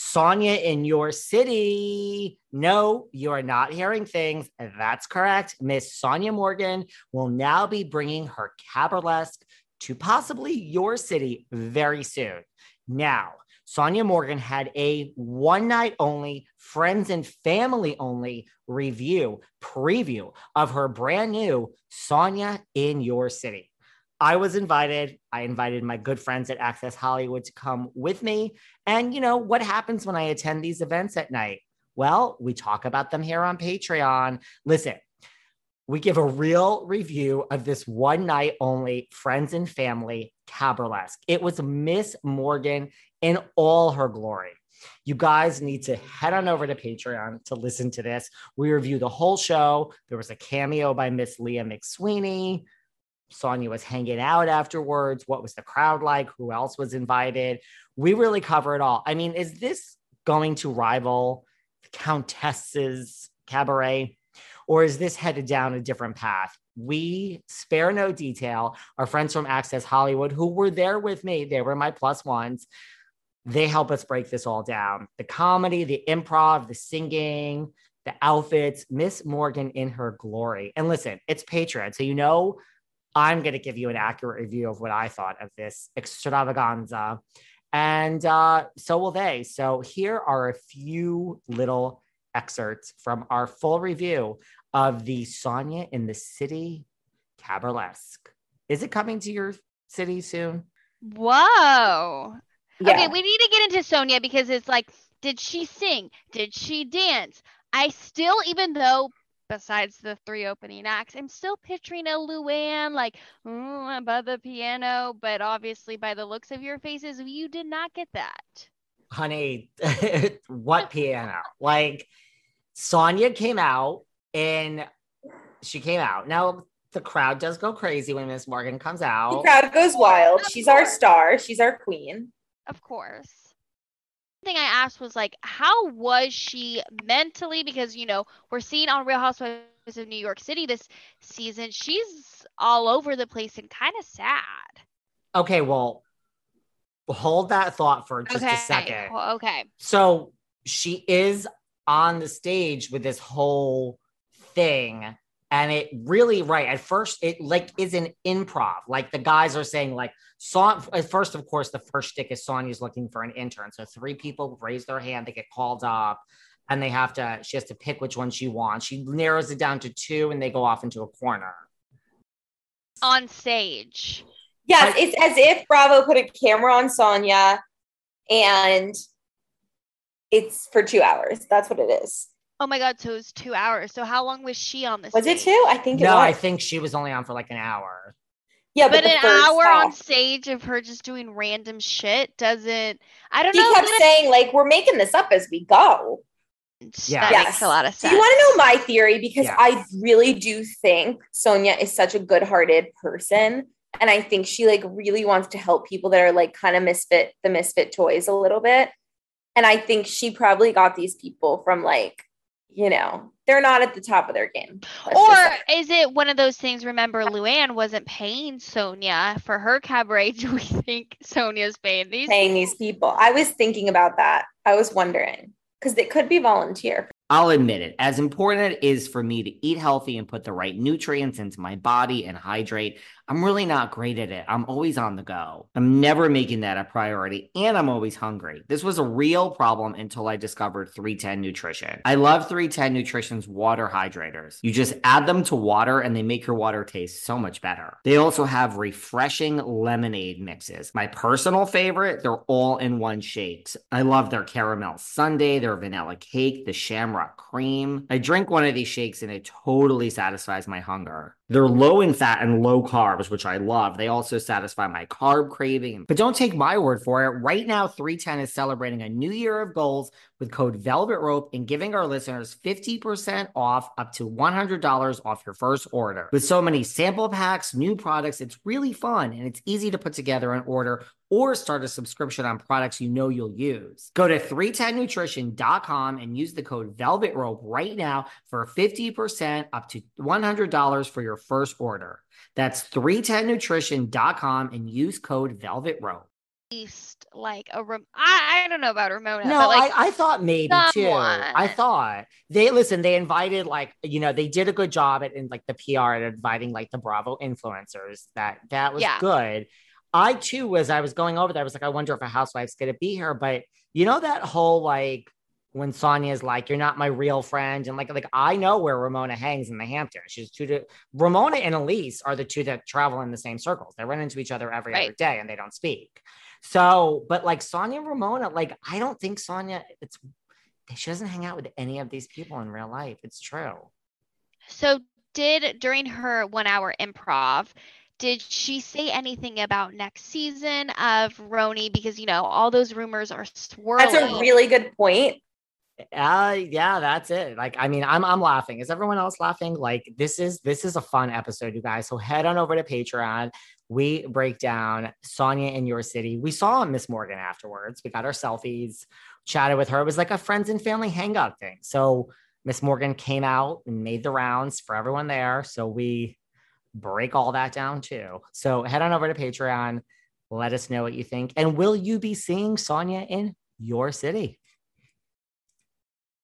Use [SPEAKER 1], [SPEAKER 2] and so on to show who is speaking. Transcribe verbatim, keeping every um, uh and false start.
[SPEAKER 1] Sonia in your city. No, you are not hearing things. That's correct. Miss Sonia Morgan will now be bringing her Caberletsk to possibly your city very soon. Now, Sonia Morgan had a one night only, friends and family only review, preview of her brand new Sonia in Your City. I was invited. I invited my good friends at Access Hollywood to come with me. And you know, what happens when I attend these events at night? Well, we talk about them here on Patreon. Listen, we give a real review of this one night only friends and family Caberletsk. It was Miss Morgan in all her glory. You guys need to head on over to Patreon to listen to this. We review the whole show. There was a cameo by Miss Leah McSweeney. Sonia was hanging out afterwards. What was the crowd like? Who else was invited? We really cover it all. I mean, is this going to rival the Countess's Cabaret? Or is this headed down a different path? We spare no detail. Our friends from Access Hollywood, who were there with me, they were my plus ones. They help us break this all down. The comedy, the improv, the singing, the outfits, Miss Morgan in her glory. And listen, it's Patreon, so you know I'm going to give you an accurate review of what I thought of this extravaganza. And uh, so will they. So here are a few little excerpts from our full review of the Sonia in the City Caberletsk. Is it coming to your city soon?
[SPEAKER 2] Whoa.
[SPEAKER 3] Yeah.
[SPEAKER 2] Okay, we need to get into Sonia because it's like, did she sing? Did she dance? I still, even though besides the three opening acts, I'm still picturing a Luann like mm, above the piano, but obviously by the looks of your faces, you did not get that.
[SPEAKER 1] Honey, what piano? Like, Sonia came out and she came out. Now, the crowd does go crazy when Miss Morgan comes out.
[SPEAKER 3] The crowd goes wild. She's our star. She's our queen.
[SPEAKER 2] Of course. The thing I asked was like, how was she mentally? Because, you know, we're seeing on Real Housewives of New York City this season, she's all over the place and kind of sad.
[SPEAKER 1] Okay, well, hold that thought for just
[SPEAKER 2] okay.
[SPEAKER 1] a second.
[SPEAKER 2] Okay.
[SPEAKER 1] So she is on the stage with this whole thing. And it really, right, at first, it like is an improv. Like the guys are saying, like, Son- at first, of course, the first shtick is Sonia's looking for an intern. So three people raise their hand, they get called up, and they have to, she has to pick which one she wants. She narrows it down to two, and they go off into a corner.
[SPEAKER 2] On stage.
[SPEAKER 3] Yes,
[SPEAKER 1] I-
[SPEAKER 3] it's as if Bravo put a camera on Sonia, and it's for two hours. That's what it is.
[SPEAKER 2] Oh my God, so it was two hours. So how long was she on the
[SPEAKER 3] Was
[SPEAKER 2] stage?
[SPEAKER 3] it two? I think it
[SPEAKER 1] no,
[SPEAKER 3] was.
[SPEAKER 1] I think she was only on for like an hour.
[SPEAKER 3] Yeah,
[SPEAKER 2] but,
[SPEAKER 3] but,
[SPEAKER 2] an hour half, on stage of her just doing random shit doesn't, I don't
[SPEAKER 3] she
[SPEAKER 2] know.
[SPEAKER 3] She kept saying, like, we're making this up as we go.
[SPEAKER 2] Yeah. That yes. makes a lot of sense.
[SPEAKER 3] Do you want to know my theory? Because
[SPEAKER 1] yes.
[SPEAKER 3] I really do think Sonia is such a good-hearted person. And I think she, like, really wants to help people that are, like, kind of misfit, the misfit toys a little bit. And I think she probably got these people from, like, you know, they're not at the top of their game.
[SPEAKER 2] Or is it one of those things, remember, Luann wasn't paying Sonia for her cabaret. Do we think Sonia's paying these
[SPEAKER 3] Paying
[SPEAKER 2] people?
[SPEAKER 3] these people. I was thinking about that. I was wondering. Because it could be volunteer.
[SPEAKER 1] I'll admit it. As important it is for me to eat healthy and put the right nutrients into my body and hydrate, I'm really not great at it. I'm always on the go. I'm never making that a priority, and I'm always hungry. This was a real problem until I discovered three ten Nutrition. I love three ten Nutrition's water hydrators. You just add them to water and they make your water taste so much better. They also have refreshing lemonade mixes. My personal favorite, they're all in one shakes. I love their caramel sundae, their vanilla cake, the shamrock cream. I drink one of these shakes and it totally satisfies my hunger. They're low in fat and low carbs, which I love. They also satisfy my carb craving. But don't take my word for it. Right now, three ten is celebrating a new year of goals with code Velvet Rope and giving our listeners fifty percent off up to one hundred dollars off your first order. With so many sample packs, new products, it's really fun and it's easy to put together an order or start a subscription on products you know you'll use. Go to three ten nutrition dot com and use the code Velvet Rope right now for fifty percent up to one hundred dollars for your first order. That's three ten nutrition dot com and use code Velvet Rope.
[SPEAKER 2] least like a Ram- I, I don't know about Ramona.
[SPEAKER 1] No,
[SPEAKER 2] but like
[SPEAKER 1] I, I thought maybe too. I
[SPEAKER 2] someone.
[SPEAKER 1] thought they listen, they invited like, you know, they did a good job at in like the P R at inviting like the Bravo influencers. That that was
[SPEAKER 2] Yeah.
[SPEAKER 1] good. I too, as I was going over there, I was like, I wonder if a housewife's gonna be here. But you know, that whole like when Sonya's like, you're not my real friend, and like like I know where Ramona hangs in the Hamptons. She's two to Ramona and Elise are the two that travel in the same circles. They run into each other every
[SPEAKER 2] Right.
[SPEAKER 1] other day and they don't speak. So, but like Sonya and Ramona, like I don't think Sonya, it's she doesn't hang out with any of these people in real life. It's true.
[SPEAKER 2] So did during her one hour improv, did she say anything about next season of Roni? Because you know, all those rumors are swirling.
[SPEAKER 3] That's a really good point.
[SPEAKER 1] Uh yeah, that's it. Like, I mean, I'm I'm laughing. Is everyone else laughing? Like, this is this is a fun episode, you guys. So head on over to Patreon. We break down Sonya in your city. We saw Miss Morgan afterwards. We got our selfies, chatted with her. It was like a friends and family hangout thing. So Miss Morgan came out and made the rounds for everyone there. So we break all that down too. So head on over to Patreon. Let us know what you think. And will you be seeing Sonya in your city?